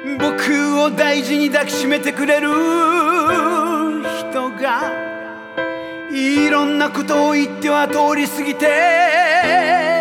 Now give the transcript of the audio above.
僕を大事に抱きしめてくれる人がいろんなことを言っては通り過ぎて